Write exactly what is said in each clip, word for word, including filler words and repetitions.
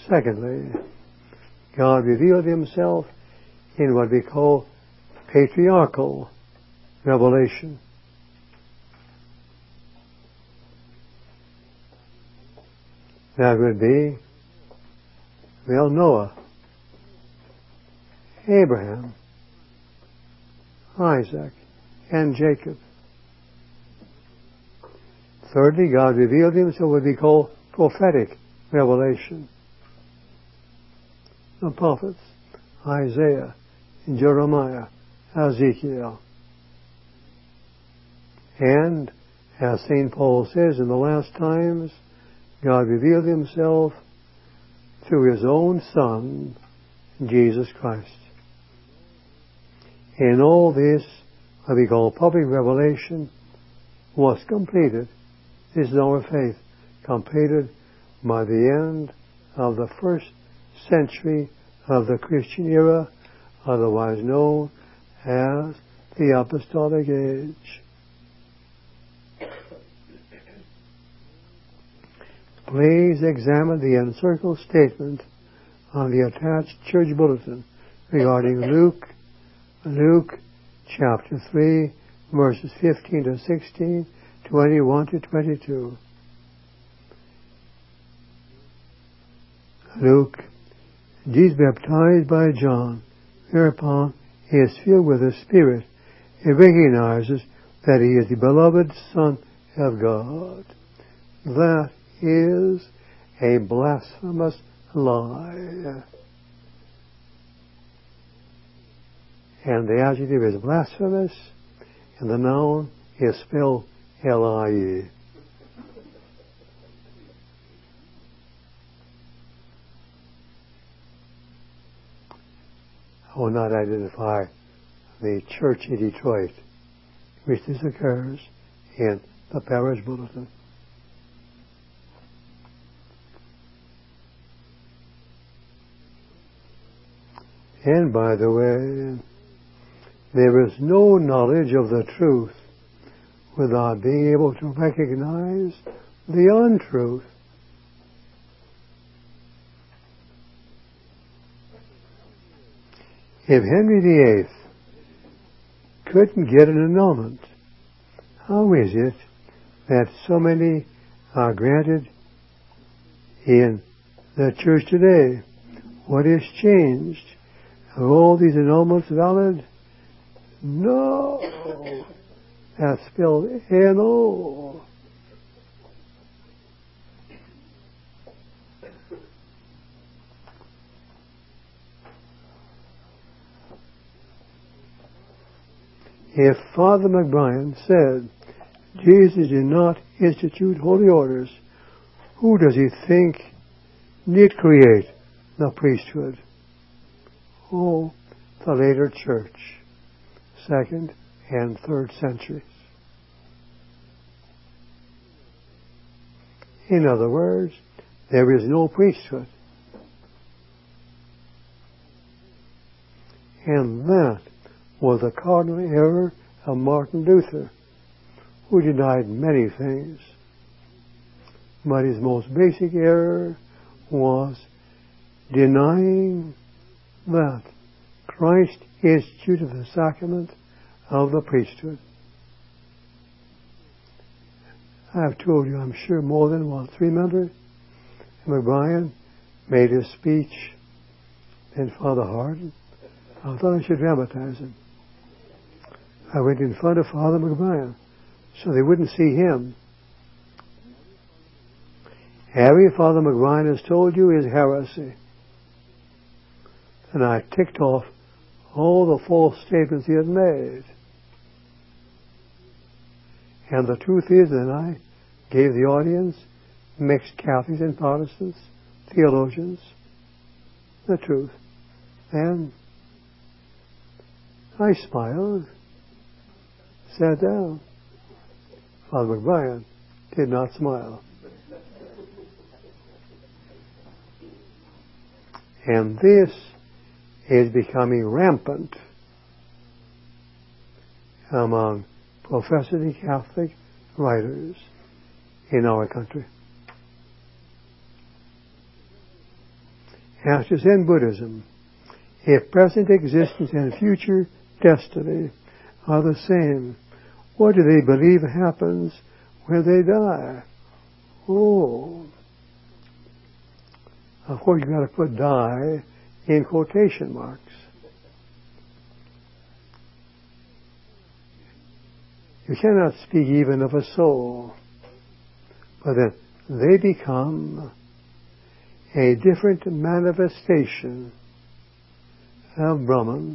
Secondly, God revealed himself in what we call patriarchal revelation. That would be, well, Noah, Abraham, Isaac, and Jacob. Thirdly, God revealed himself what we call prophetic revelation. The prophets, Isaiah, Jeremiah, Ezekiel. And, as Saint Paul says, in the last times, God revealed himself through his own Son, Jesus Christ. In all this, what we call public revelation, was completed. This is our faith, completed by the end of the first century of the Christian era, otherwise known as the Apostolic Age. Please examine the encircled statement on the attached church bulletin regarding Luke, Luke chapter three, verses fifteen to sixteen, twenty-one to twenty-two. Luke, Jesus baptized by John, whereupon he is filled with the Spirit. He recognizes that he is the beloved Son of God. That is a blasphemous lie. And the adjective is blasphemous, and the noun is spelled L I E. I will not identify the church in Detroit, which this occurs in the parish bulletin. And by the way, there is no knowledge of the truth without being able to recognize the untruth. If Henry the Eighth couldn't get an annulment, how is it that so many are granted in the church today? What has changed? Are all these annulments valid? No. That's spelled N O. If Father McBrien said Jesus did not institute holy orders, who does he think did create the priesthood? Oh, the later church, second and third centuries. In other words, there is no priesthood. And that was the cardinal error of Martin Luther, who denied many things. But his most basic error was denying that Christ instituted the sacrament of the priesthood. I've told you, I'm sure, more than once. Remember, McBrien made his speech in Father Hardin. I thought I should dramatize him. I went in front of Father McBrien so they wouldn't see him. Every Father McBrien has told you is heresy. And I ticked off all the false statements he had made. And the truth is that I gave the audience, mixed Catholics and Protestants, theologians, the truth. And I smiled, sat down. Father McBrien did not smile. And this is becoming rampant among professedly Catholic writers in our country. as is in Buddhism, if present existence and future destiny are the same, what do they believe happens when they die? Oh. Of course, you've got to put die in quotation marks. You cannot speak even of a soul, but then they become a different manifestation of Brahman.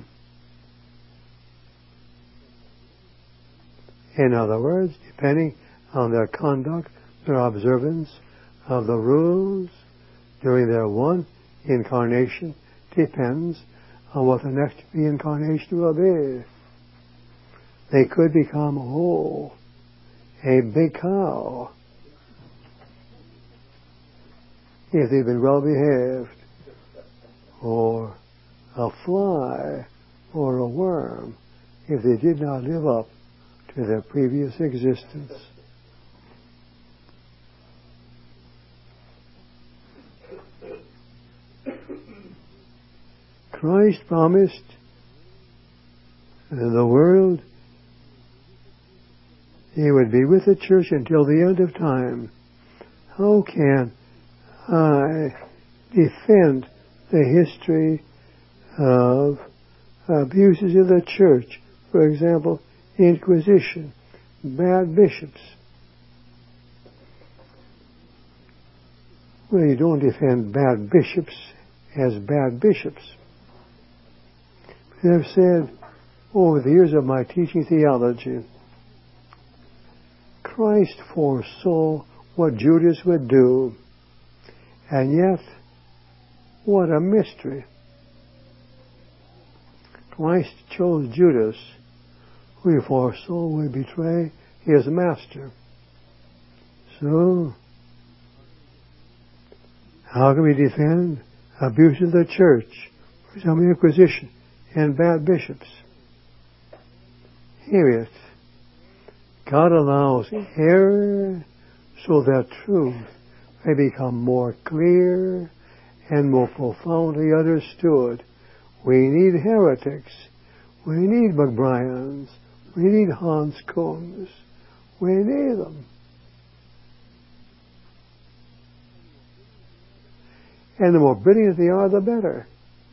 In other words, depending on their conduct, their observance of the rules during their one incarnation depends on what the next reincarnation will be. They could become, oh, a big cow if they've been well behaved, or a fly, or a worm if they did not live up to their previous existence. Christ promised the world He would be with the church until the end of time. How can I defend the history of abuses of the church? For example, Inquisition, bad bishops. Well, you don't defend bad bishops as bad bishops. I've said over the years of my teaching theology, Christ foresaw what Judas would do, and yet, what a mystery. Christ chose Judas, who he foresaw would betray his master. So, how can we defend abuse of the church, for example, Inquisition, and bad bishops? Hear it. God allows error so that truth may become more clear and more profoundly understood. We need heretics. We need McBryans. We need Hans Kunz. We need them. And the more brilliant they are, the better.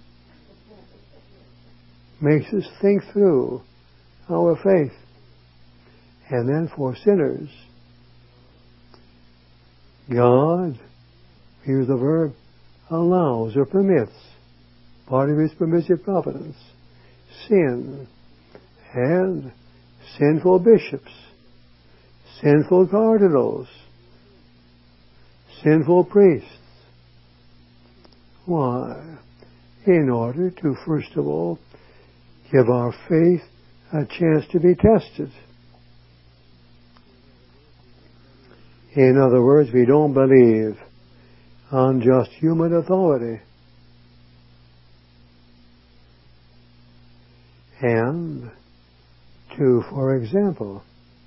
Makes us think through our faith. And then for sinners, God, here's the verb, allows or permits, part of His permissive providence, sin and sinful bishops, sinful cardinals, sinful priests. Why? In order to, first of all, give our faith a chance to be tested. In other words, we don't believe on just human authority. And to, for example,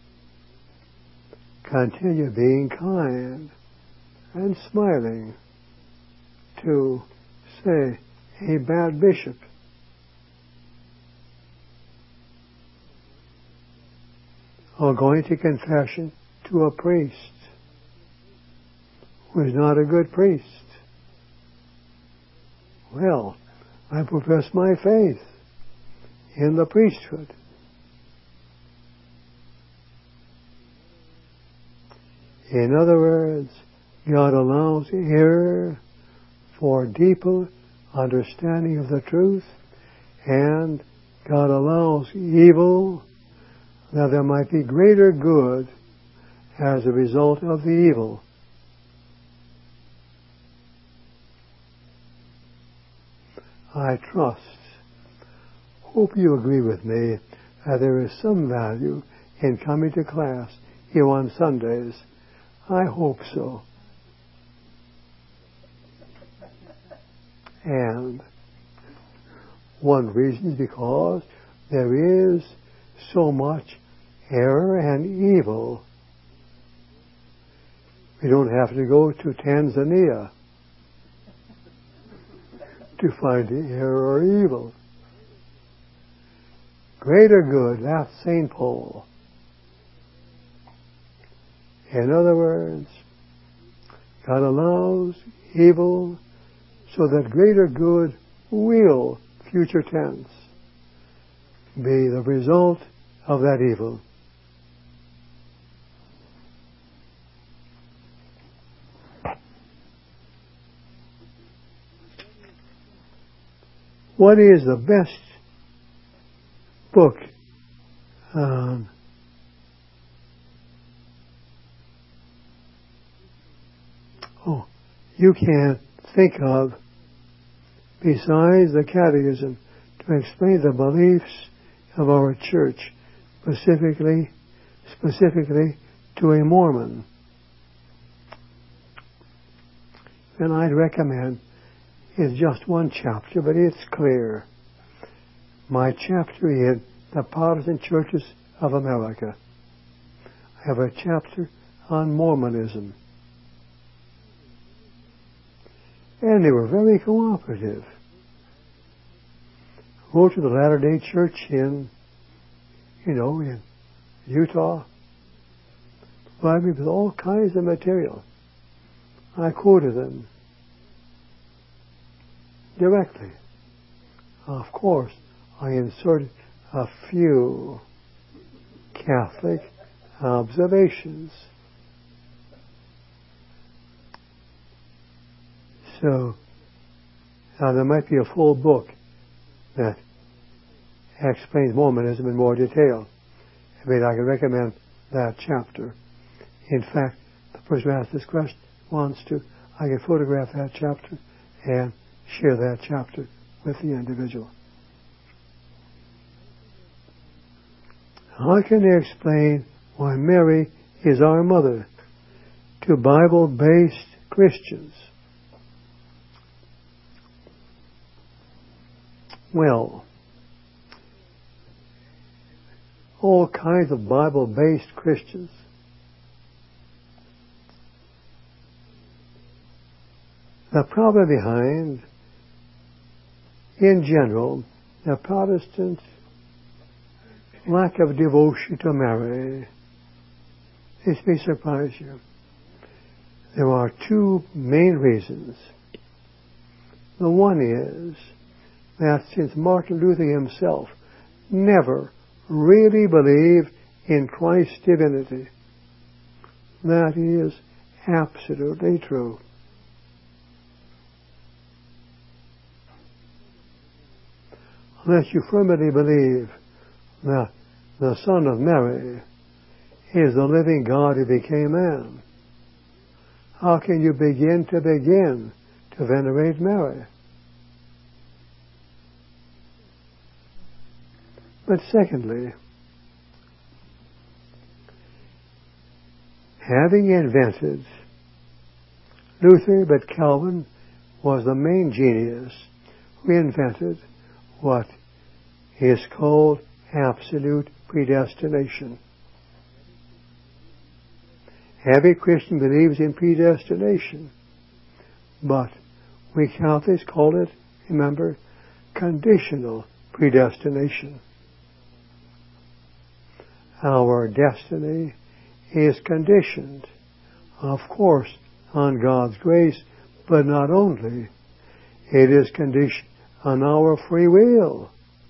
continue being kind and smiling to, say, a bad bishop. Or going to confession to a priest who is not a good priest. Well, I profess my faith in the priesthood. In other words, God allows error for deeper understanding of the truth, and God allows evil that there might be greater good as a result of the evil. I trust, hope you agree with me that there is some value in coming to class here on Sundays. I hope so. And one reason is because there is so much error and evil. We don't have to go to Tanzania to find the error or evil. Greater good, that's Saint Paul. In other words, God allows evil so that greater good will, future tense, be the result of that evil. What is the best book on oh, you can think of besides the Catechism to explain the beliefs of our church, specifically specifically to a Mormon? And I'd recommend it's just one chapter, but it's clear. My chapter in the Protestant Churches of America. I have a chapter on Mormonism. And they were very cooperative. Go to the Latter-day Church in, you know, in Utah. Provide me with all kinds of material. I quoted them directly. Of course, I inserted a few Catholic observations. So, now there might be a full book that explains Mormonism in more detail. I mean, I can recommend that chapter. In fact, the person who asked this question wants to, I can photograph that chapter and share that chapter with the individual. How can they explain why Mary is our mother to Bible-based Christians? Well, all kinds of Bible-based Christians the problem behind, in general, the Protestant lack of devotion to Mary. This may surprise you. There are two main reasons. The one is that since Martin Luther himself never really believed in Christ's divinity, that is absolutely true. Unless you firmly believe that the Son of Mary is the living God who became man, how can you begin to begin to venerate Mary? But secondly, having invented Luther, but Calvin was the main genius who invented what is called absolute predestination. Every Christian believes in predestination, but we Catholics call it, remember, conditional predestination. Our destiny is conditioned, of course, on God's grace, but not only. It is conditioned on our free will.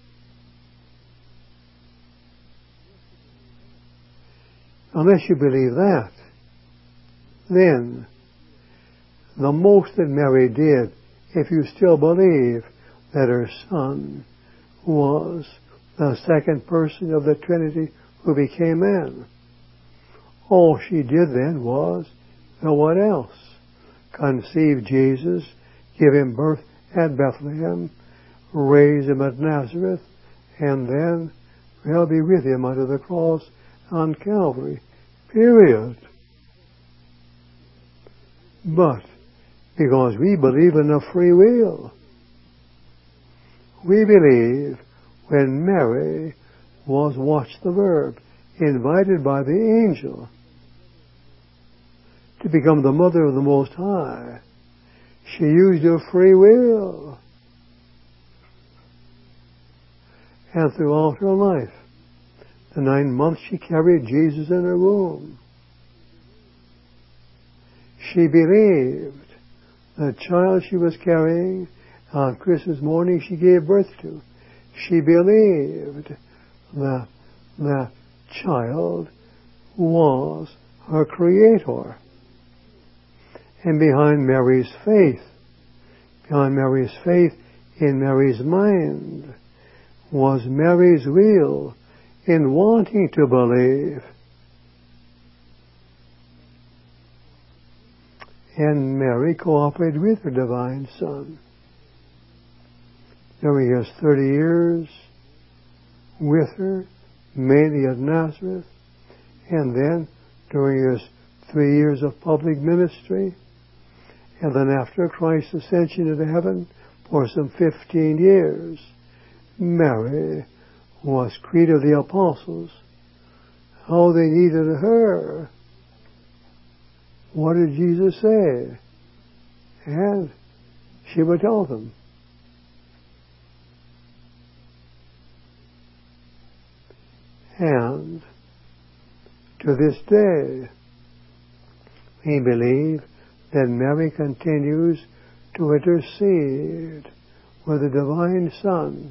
Unless you believe that, then the most that Mary did, if you still believe that her Son was the second person of the Trinity who became man, all she did then was, you know what else? Conceive Jesus, give him birth at Bethlehem, raise him at Nazareth, and then, well, be with him under the cross on Calvary. Period. But because we believe in a free will, we believe when Mary was, watch the verb, invited by the angel to become the mother of the Most High, she used her free will. and throughout her life. The nine months she carried Jesus in her womb. She believed the child she was carrying on Christmas morning she gave birth to. She believed that that child was her Creator. And behind Mary's faith, behind Mary's faith in Mary's mind, was Mary's will in wanting to believe. And Mary cooperated with her divine Son. During his thirty years with her, mainly at Nazareth, and then during his three years of public ministry, and then after Christ's ascension into heaven for some fifteen years, Mary was creed of the apostles. How they needed her. What did Jesus say? And she would tell them. And to this day, we believe that Mary continues to intercede with the Divine Son,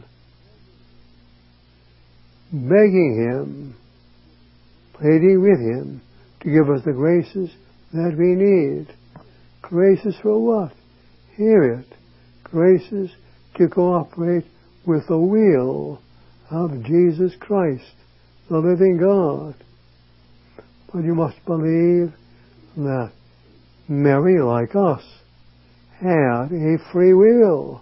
begging Him, pleading with Him to give us the graces that we need. Graces for what? Hear it. Graces to cooperate with the will of Jesus Christ, the living God. But you must believe that Mary, like us, had a free will.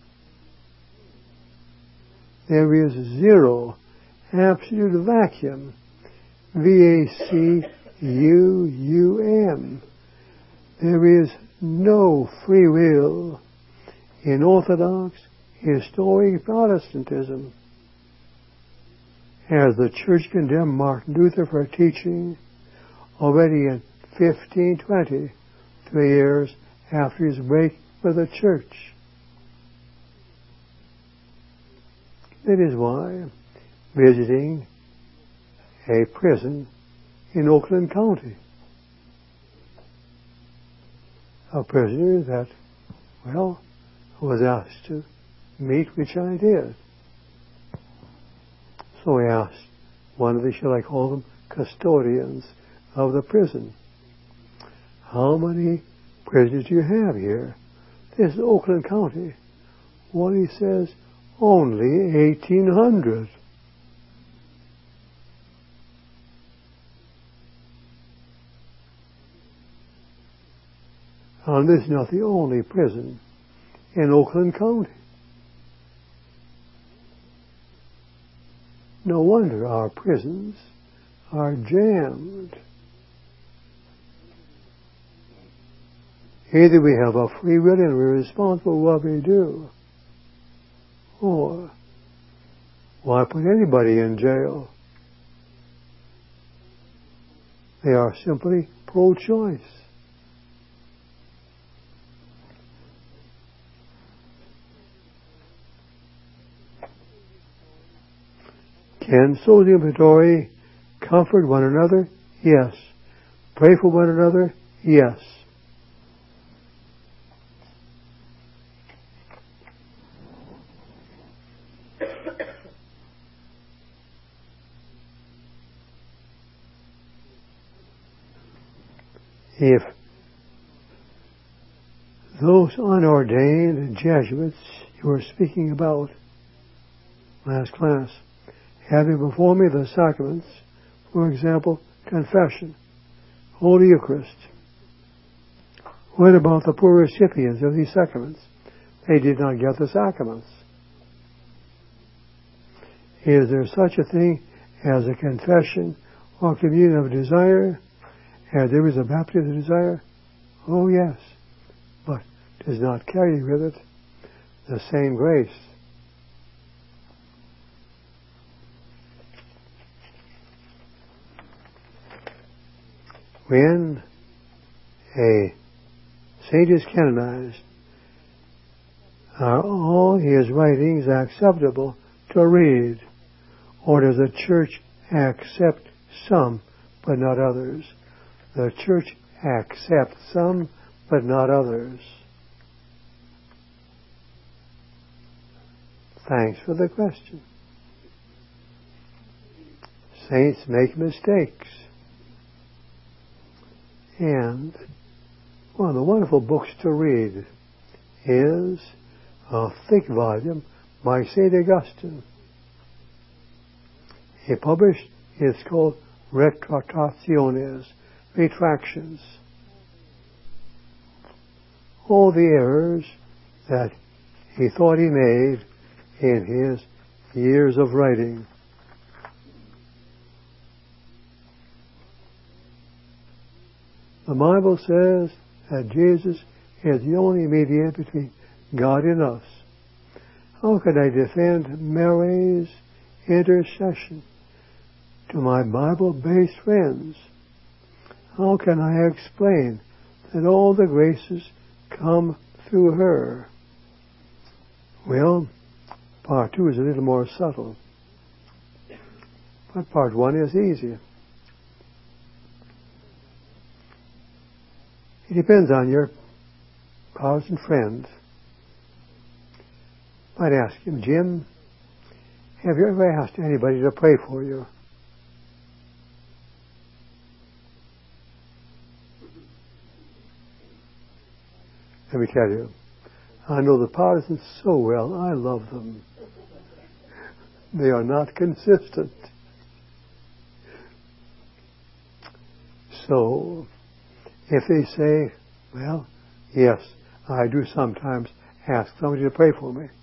There is zero, absolute vacuum, V A C U U M. There is no free will in Orthodox, historic Protestantism. As the Church condemned Martin Luther for teaching already in fifteen twenty, three years after his break with the Church. That is why, visiting a prison in Oakland County, a prisoner that, well, was asked to meet, which I did. So I asked one of the, shall I call them, custodians of the prison, how many prisoners do you have here? This is Oakland County. Well, he says, only eighteen hundred. And this is not the only prison in Oakland County. No wonder our prisons are jammed. Either we have a free will and we're responsible for what we do, or why put anybody in jail? They are simply pro-choice. Can Susie and Vittori comfort one another? Yes. Pray for one another? Yes. If those unordained Jesuits you were speaking about last class, having before me the sacraments, for example, confession, Holy Eucharist, what about the poor recipients of these sacraments? They did not get the sacraments. Is there such a thing as a confession or communion of desire? As there is a baptism of desire? Oh yes, but does not carry with it the same grace. When a saint is canonized, are all his writings acceptable to read? Or does the church accept some but not others? The church accepts some but not others. Thanks for the question. Saints make mistakes. And one of the wonderful books to read is a thick volume by Saint Augustine. He published, it's called Retractationes, Retractions. All the errors that he thought he made in his years of writing. The Bible says that Jesus is the only mediator between God and us. How could I defend Mary's intercession to my Bible-based friends? How can I explain that all the graces come through her? Well, part two is a little more subtle. But part one is easier. It depends on your Protestant friends. Might ask him, Jim, have you ever asked anybody to pray for you? Let me tell you, I know the Protestants so well, I love them. They are not consistent. So, if they say, well, yes, I do sometimes ask somebody to pray for me.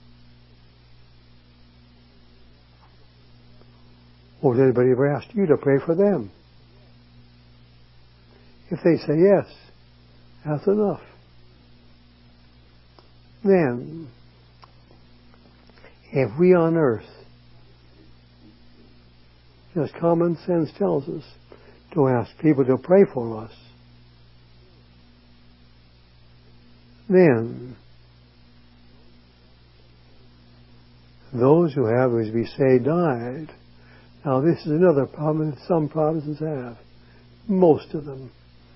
Or has anybody ever asked you to pray for them? If they say yes, that's enough. Then, if we on earth, just common sense tells us to ask people to pray for us, then those who have, as we say, died. Now this is another problem that some Protestants have. Most of them.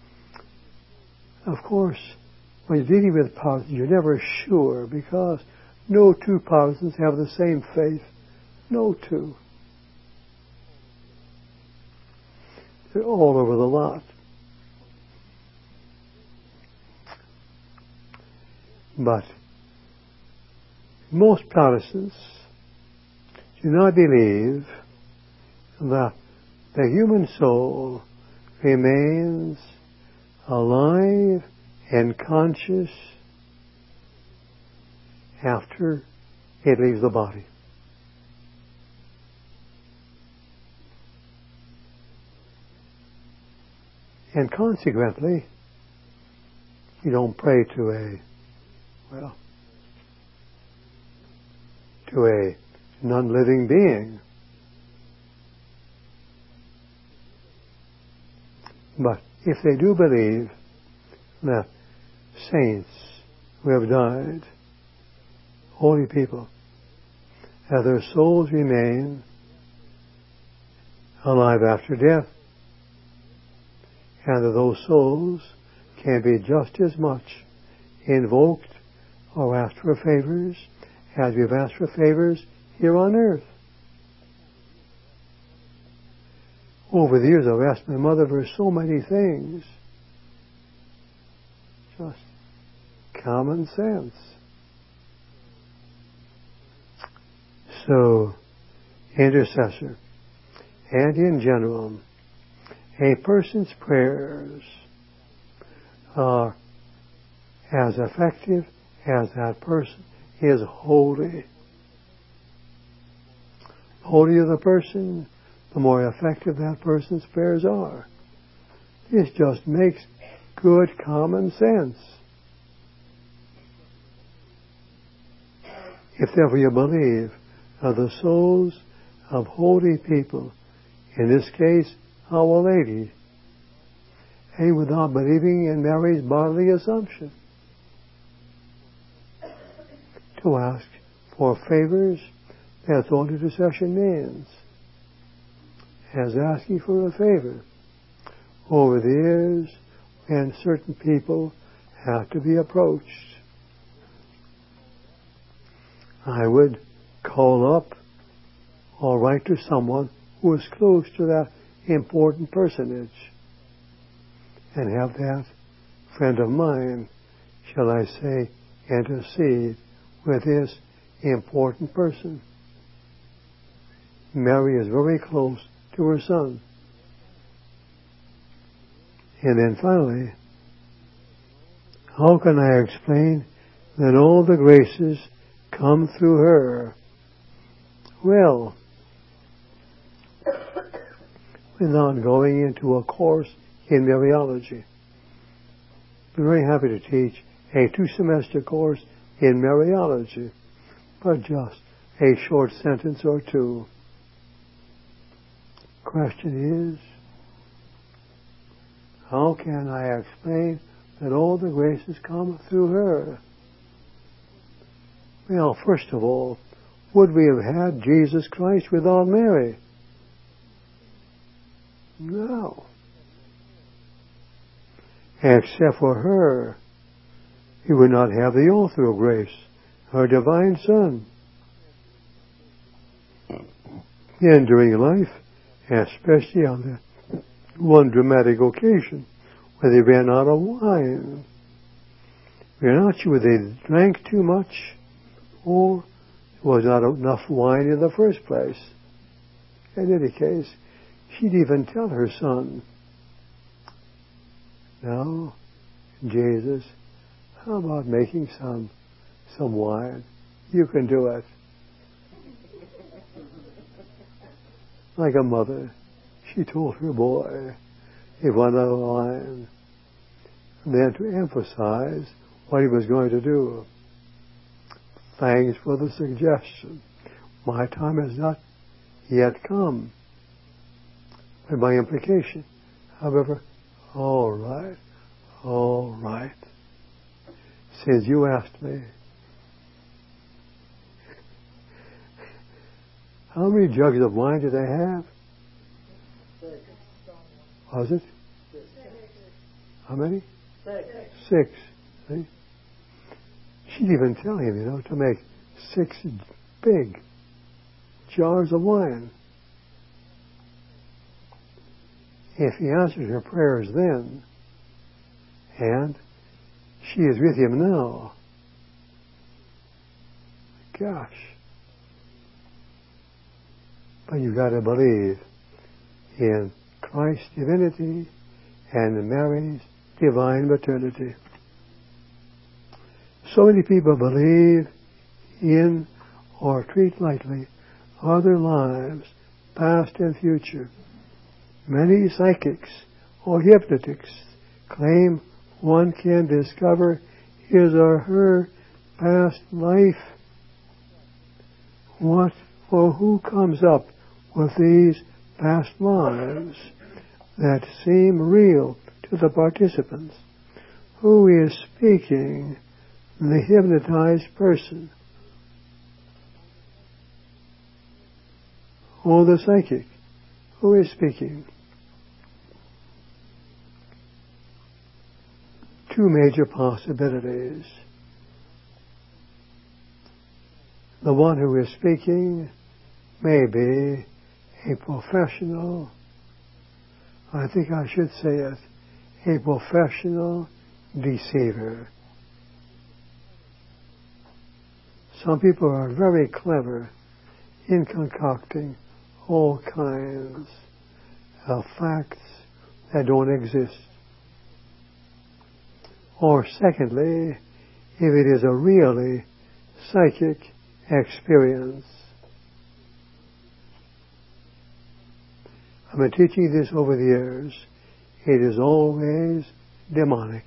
Of course, when you're dealing with Protestants, you're never sure because no two Protestants have the same faith. No two. They're all over the lot. But most Protestants do not believe that the human soul remains alive and conscious after it leaves the body. And consequently, you don't pray to a, well, to a non-living being. But if they do believe that saints who have died, holy people, that their souls remain alive after death, and that those souls can be just as much invoked or asked for favors as we've asked for favors here on earth. Over the years, I've asked my mother for so many things. Just common sense. So, intercessor. And in general, a person's prayers are as effective as that person is holy. The holier the person, the more effective that person's prayers are. This just makes good common sense. If therefore you believe that the souls of holy people, in this case, Our Lady, and without believing in Mary's bodily assumption, to ask for favors That's all intercession means. As asking for a favor. Over the years, and certain people have to be approached. I would call up or write to someone who is close to that important personage and have that friend of mine, shall I say, intercede with this important person. Mary is very close to her son. And then finally, how can I explain that all the graces come through her? Well, without going into a course in Mariology, I'm very happy to teach a two-semester course in Mariology, but just a short sentence or two. Question is, how can I explain that all the graces come through her? Well, first of all, would we have had Jesus Christ without Mary? No. Except for her, he would not have the author of grace, her divine Son. And during life, especially on the one dramatic occasion where they ran out of wine. We're not sure whether they drank too much or there was not enough wine in the first place. In any case, she'd even tell her son, "Now, Jesus, how about making some some wine? You can do it." Like a mother, she told her boy, he wanted a wine. And then to emphasize what he was going to do. Thanks for the suggestion. My time has not yet come. By my implication, however, all right, all right. Since you asked me, how many jugs of wine did they have? Six. Was it? Six. How many? Six. Six. See? She'd even tell him, you know, to make six big jars of wine. If he answered her prayers then, and she is with him now, gosh. But you've got to believe in Christ's divinity and in Mary's divine maternity. So many people believe in or treat lightly other lives, past and future. Many psychics or hypnotics claim one can discover his or her past life. What or who comes up with these past lives that seem real to the participants? Who is speaking? The hypnotized person or the psychic? Who is speaking? Two major possibilities. The one who is speaking may be a professional, I think I should say it, a professional deceiver. Some people are very clever in concocting all kinds of facts that don't exist. Or secondly, if it is a really psychic experience. I've been teaching this over the years. It is always demonic.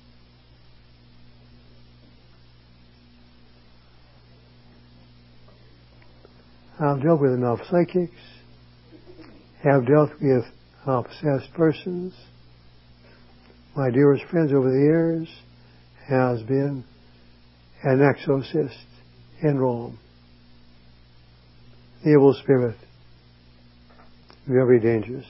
I've dealt with enough psychics, have dealt with obsessed persons. My dearest friends over the years has been an exorcist in Rome. the evil spirit. Very dangerous.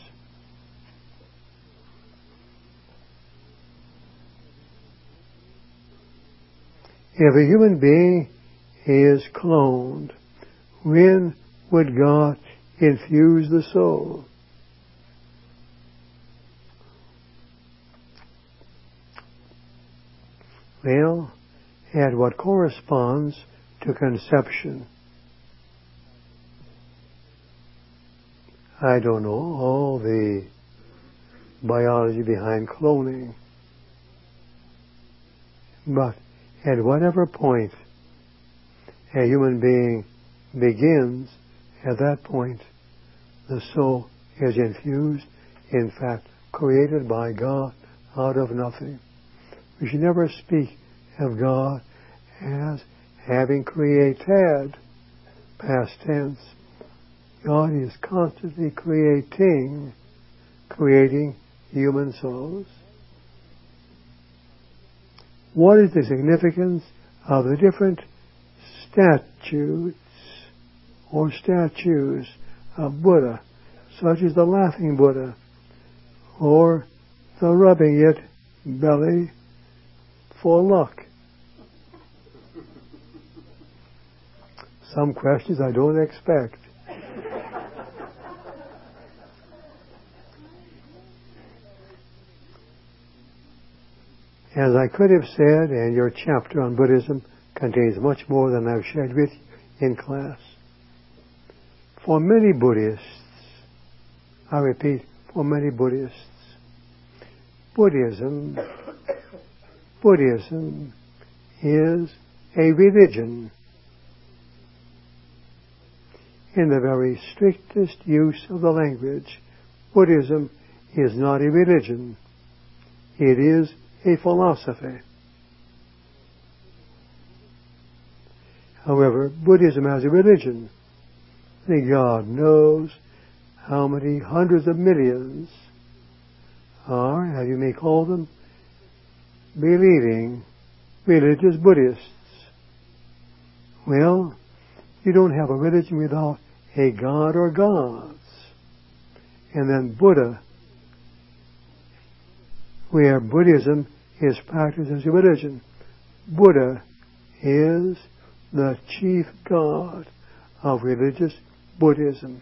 If a human being is cloned, when would God infuse the soul? Well, at what corresponds to conception. I don't know all the biology behind cloning, but at whatever point a human being begins, at that point the soul is infused, in fact created by God out of nothing. We should never speak of God as having created, past tense. God is constantly creating, creating human souls. What is the significance of the different statutes or statues of Buddha, such as the laughing Buddha or the rubbing it belly for luck? Some questions I don't expect. As I could have said, and your chapter on Buddhism contains much more than I've shared with you in class. For many Buddhists, I repeat, for many Buddhists, Buddhism, Buddhism is a religion in the very strictest use of the language. Buddhism is not a religion. It is a philosophy. However, Buddhism as a religion, the God knows how many hundreds of millions are, as you may call them, believing religious Buddhists. Well, you don't have a religion without a God or gods. And then Buddha, where Buddhism is practiced as a religion, Buddha is the chief God of religious Buddhism.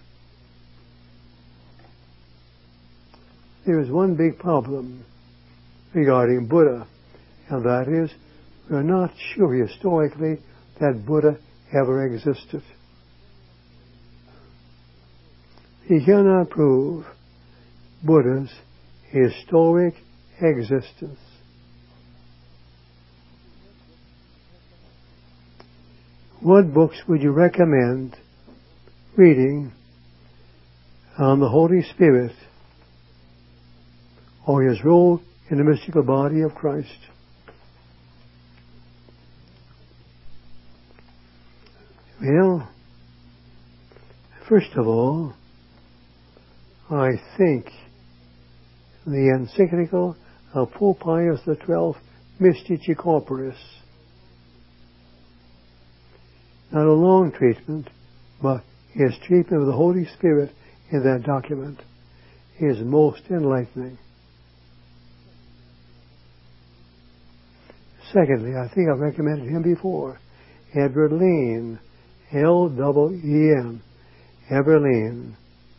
There is one big problem regarding Buddha, and that is we're not sure historically that Buddha ever existed. He cannot prove Buddha's historic existence. What books would you recommend reading on the Holy Spirit or his role in the mystical body of Christ? Well, first of all, I think the encyclical of Pope Pius the twelfth, Mystici Corporis, not a long treatment, but his treatment of the Holy Spirit in that document is most enlightening. Secondly, I think I've recommended him before, Edward Lean, L E E N, Edward Lean.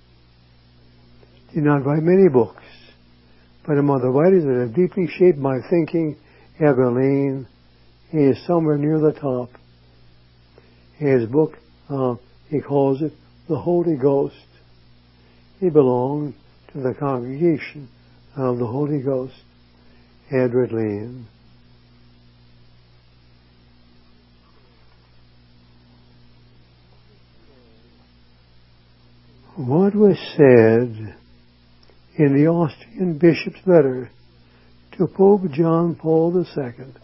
Did not write many books, but among the writers that have deeply shaped my thinking, Edward Lean, he is somewhere near the top. His book, uh, he calls it The Holy Ghost. He belonged to the congregation of the Holy Ghost, Edward Lean. What was said in the Austrian bishop's letter to Pope John Paul the Second?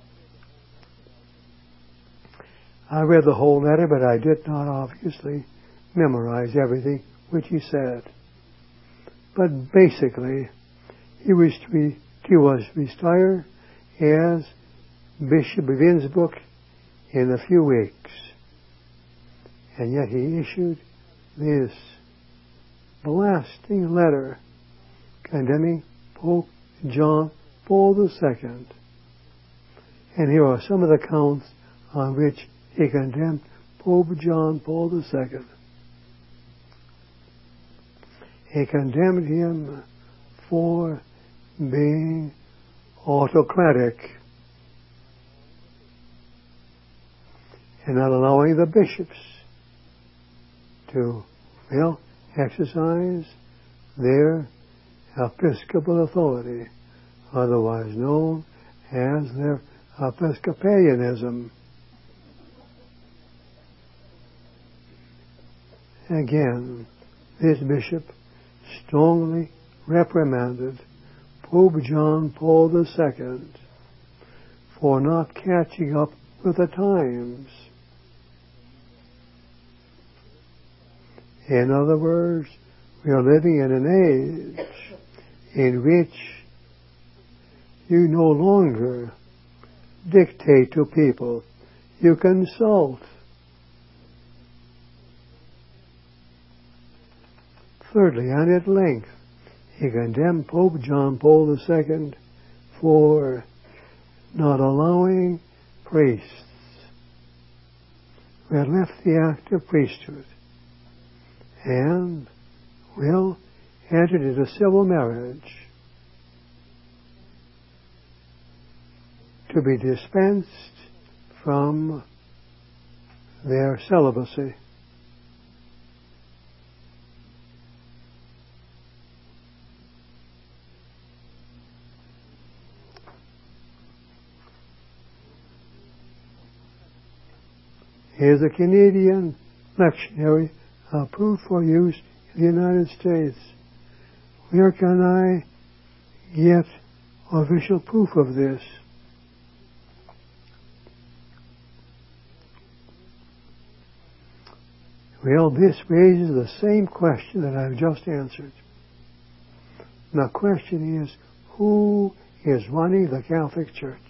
I read the whole letter, but I did not obviously memorize everything which he said. But basically, he was to, be, he was to retire as Bishop of Innsbruck in a few weeks. And yet he issued this blasting letter condemning Pope John Paul the Second. And here are some of the counts on which he condemned Pope John Paul the Second. He condemned him for being autocratic and not allowing the bishops to, well, exercise their episcopal authority, otherwise known as their Episcopalianism. Again, this bishop strongly reprimanded Pope John Paul the Second for not catching up with the times. In other words, we are living in an age in which you no longer dictate to people, you consult. Thirdly, and at length, he condemned Pope John Paul the Second for not allowing priests who had left the active priesthood and, well, entered into civil marriage to be dispensed from their celibacy. Here's a Canadian lectionary approved for use in the United States. Where can I get official proof of this? Well, this raises the same question that I've just answered. The question is, who is running the Catholic Church?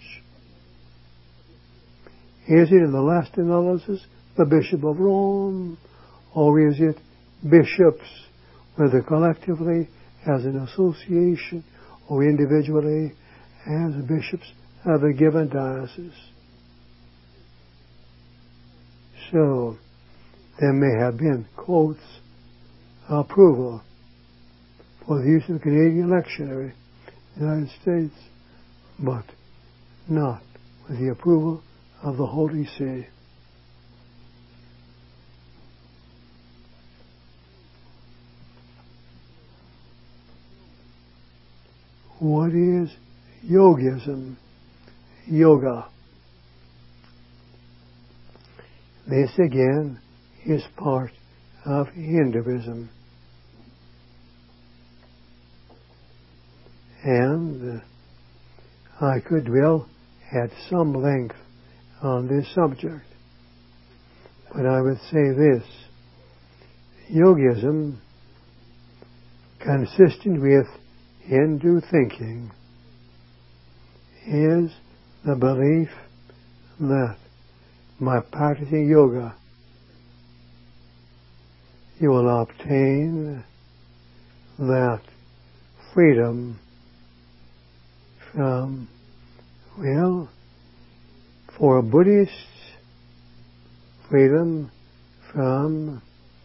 Is it, in the last analysis, the Bishop of Rome, or is it bishops, whether collectively, as an association, or individually, as bishops of a given diocese? So, there may have been, quotes, approval for the use of the Canadian lectionary in the United States, but not with the approval of the Holy See. What is yogism? Yoga. This again is part of Hinduism. And uh, I could dwell at some length on this subject, but I would say this: yogism, consistent with Hindu thinking, is the belief that by practicing yoga you will obtain that freedom from, well, for Buddhists, freedom from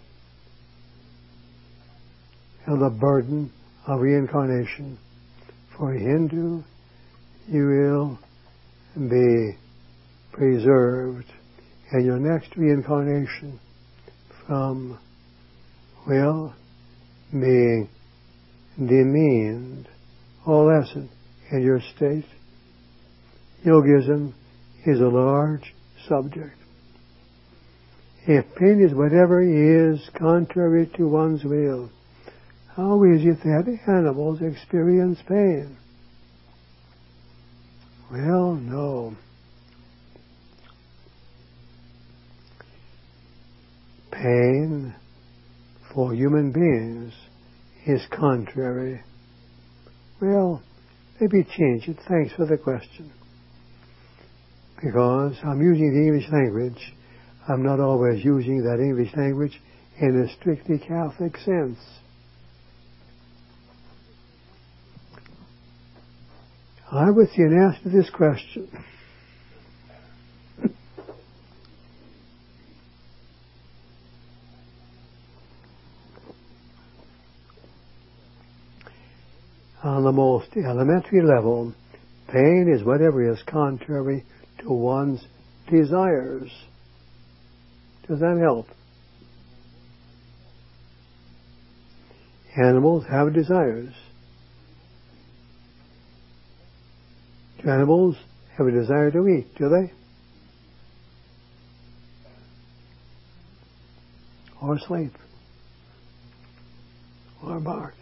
the burden of reincarnation. For a Hindu, you will be preserved in your next reincarnation from, well, being demeaned or lessened in your state. Yogism is a large subject. If pain is whatever is contrary to one's will, how is it that animals experience pain? Well, no. Pain for human beings is contrary. Well, maybe change it. Thanks for the question. Because I'm using the English language. I'm not always using that English language in a strictly Catholic sense. I would see an answer to this question. On the most elementary level, pain is whatever is contrary to one's desires. Does that help? Animals have desires. Do animals have a desire to eat, do they? Or sleep? Or bark?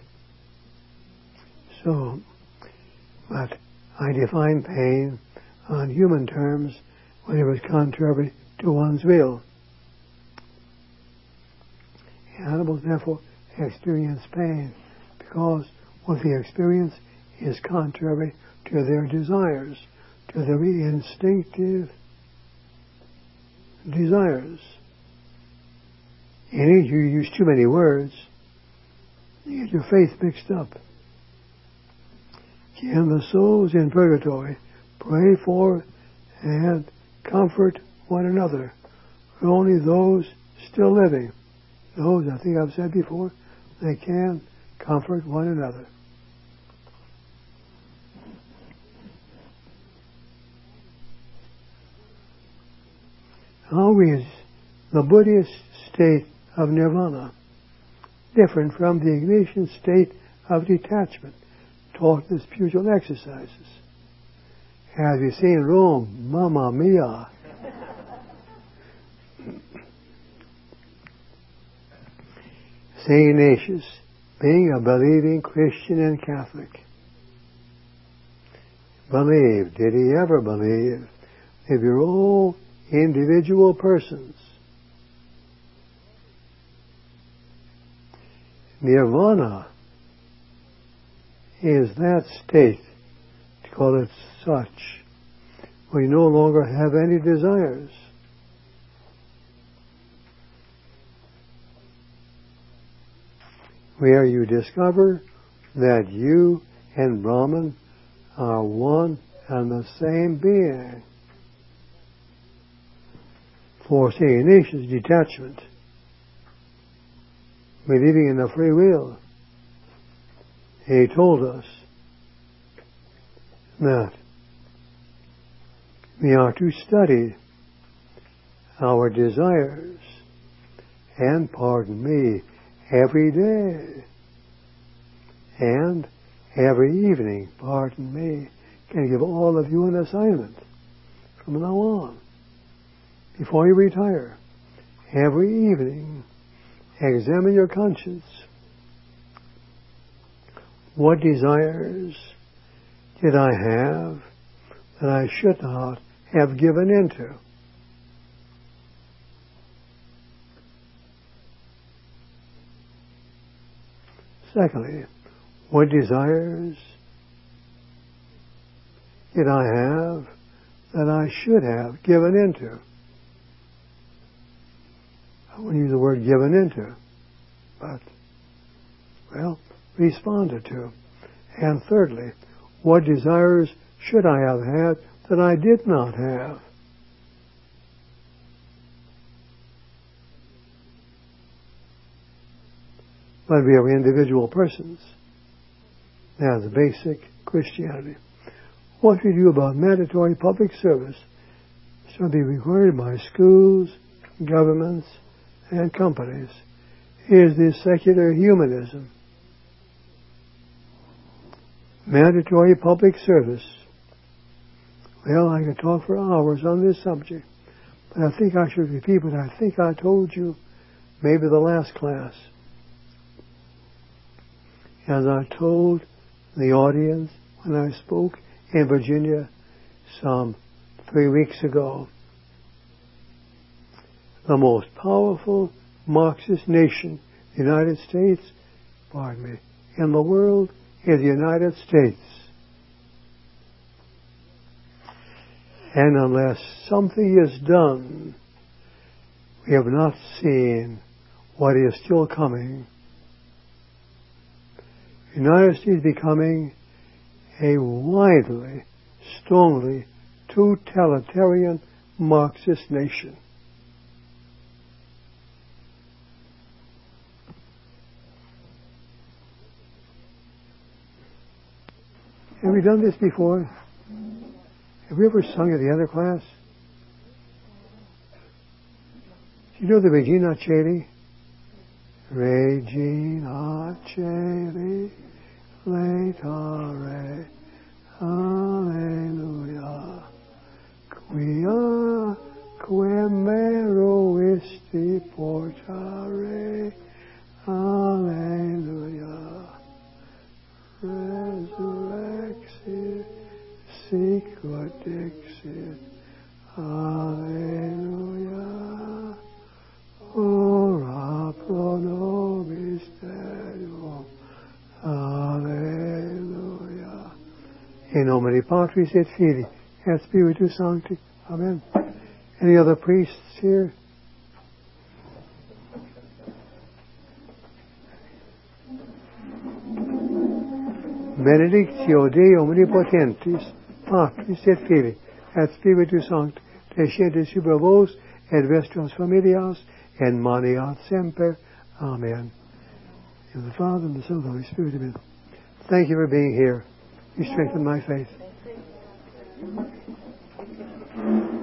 So, but I define pain on human terms when it was contrary to one's will. Animals therefore experience pain because what they experience is contrary to their desires, to their instinctive desires. And if you use too many words, you get your faith mixed up. Can the souls in purgatory pray for and comfort one another? Only those still living. Those, I think I've said before, they can comfort one another. How is the Buddhist state of nirvana different from the Ignatian state of detachment taught in spiritual exercises? Have you seen Rome? Mamma mia! Saint Ignatius, being a believing Christian and Catholic, believed, did he ever believe, if you're all individual persons, nirvana is that state, to call it such, where you no longer have any desires. Where you discover that you and Brahman are one and the same being. For Saint Ignatius, detachment, believing in the free will, he told us that we are to study our desires and, pardon me, every day and every evening, pardon me, can give all of you an assignment from now on. Before you retire, every evening, examine your conscience. What desires did I have that I should not have given into? Secondly, what desires did I have that I should have given into? I wouldn't use the word given into, but, well, responded to. And thirdly, what desires should I have had that I did not have? But we are individual persons. That's basic Christianity. What we do about mandatory public service shall be required by schools, governments, and companies is this secular humanism. Mandatory public service. Well, I could talk for hours on this subject, but I think I should repeat what I think I told you maybe the last class. As I told the audience when I spoke in Virginia some three weeks ago, the most powerful Marxist nation, the United States, pardon me, in the world is the United States. And unless something is done, we have not seen what is still coming. The United States becoming a widely, strongly totalitarian Marxist nation. Have we done this before? Have we ever sung at the other class? Do you know the Regina Coeli? Regina Coeli, laetare, alleluia. Quia quem meroisti portare, alleluia. Resurrexit, sicut dixit, alleluia. Ora pro nobis Deum, alleluia. In nomine Patris et Filii et Spiritus Sancti. Amen. Any other priests here? Benedictio Dei omnipotentis, Patris et Filii et Spiritus Sancti, descendet super vos et vestras familias et maneat semper. Amen. In the Father, and the Son, and the Holy Spirit. Amen. Thank you for being here. You strengthened my faith.